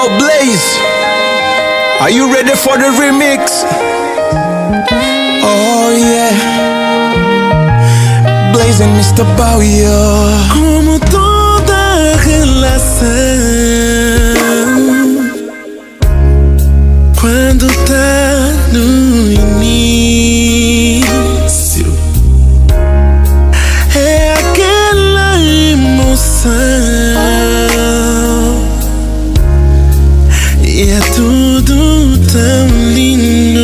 Yo, Blaze, are you ready for the remix? Oh yeah, Blaze and Mr. Bauer. Como toda relação, quando tá no início, é aquela emoção e é tudo tão lindo.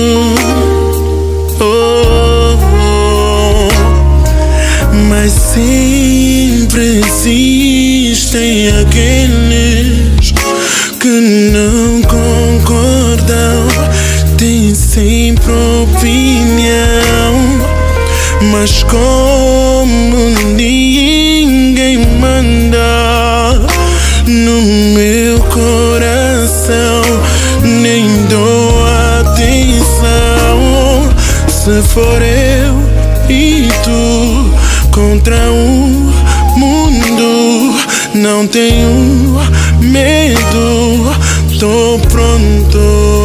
Mas sempre existem aqueles que não concordam, têm sempre opinião. Mas como ninguém manda no meu coração, nem dou atenção. Se for eu e tu contra o mundo, não tenho medo, tô pronto.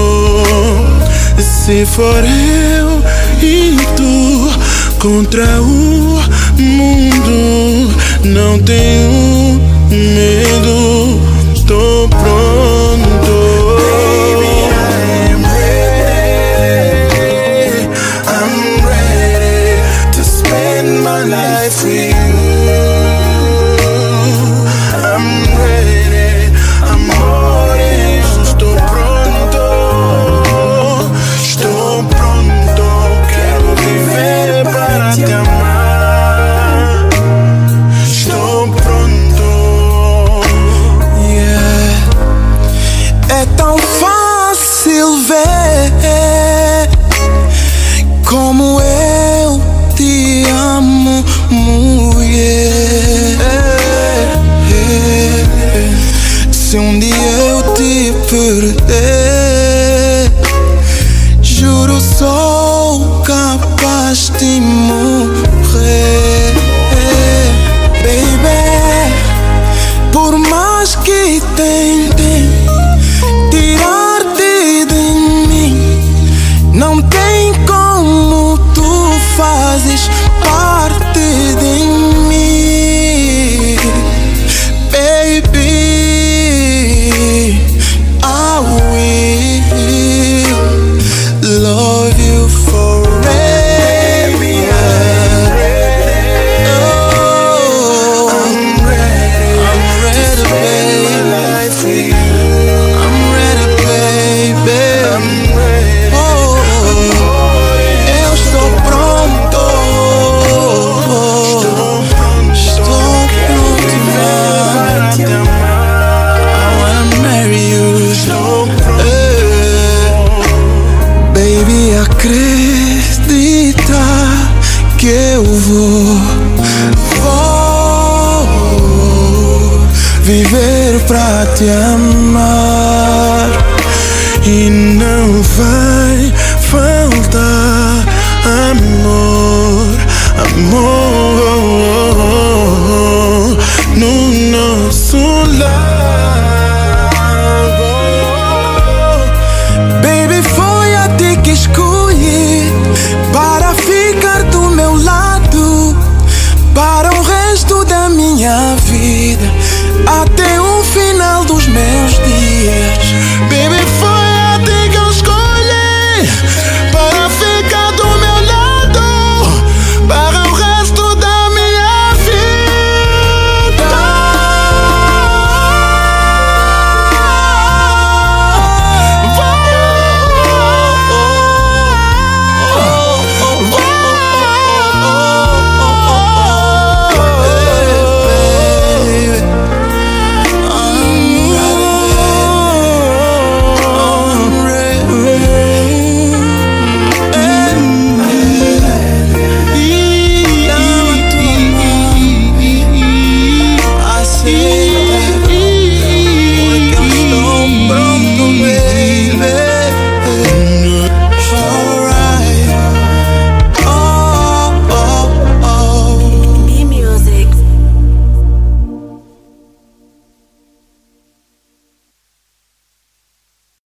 Se for eu e tu contra o mundo, não tenho medo, tô pronto. My life with you, I'm ready, amore, estou pronto, quero viver para te amar, estou pronto, yeah. É tão fácil ver como eu te amo, mulher. Se um dia eu te perder, juro sou capaz de morrer, baby. Por mais que tentem tirar-te de mim, não tem como, tu fazes parte de mim, baby. I will love you forever. I'm ready to spend my life with you. I'm ready, baby. I'm ready. Eu estou pronto. Estou pronto para te amar. I wanna marry you. Baby, acredita que eu vou viver pra te amar.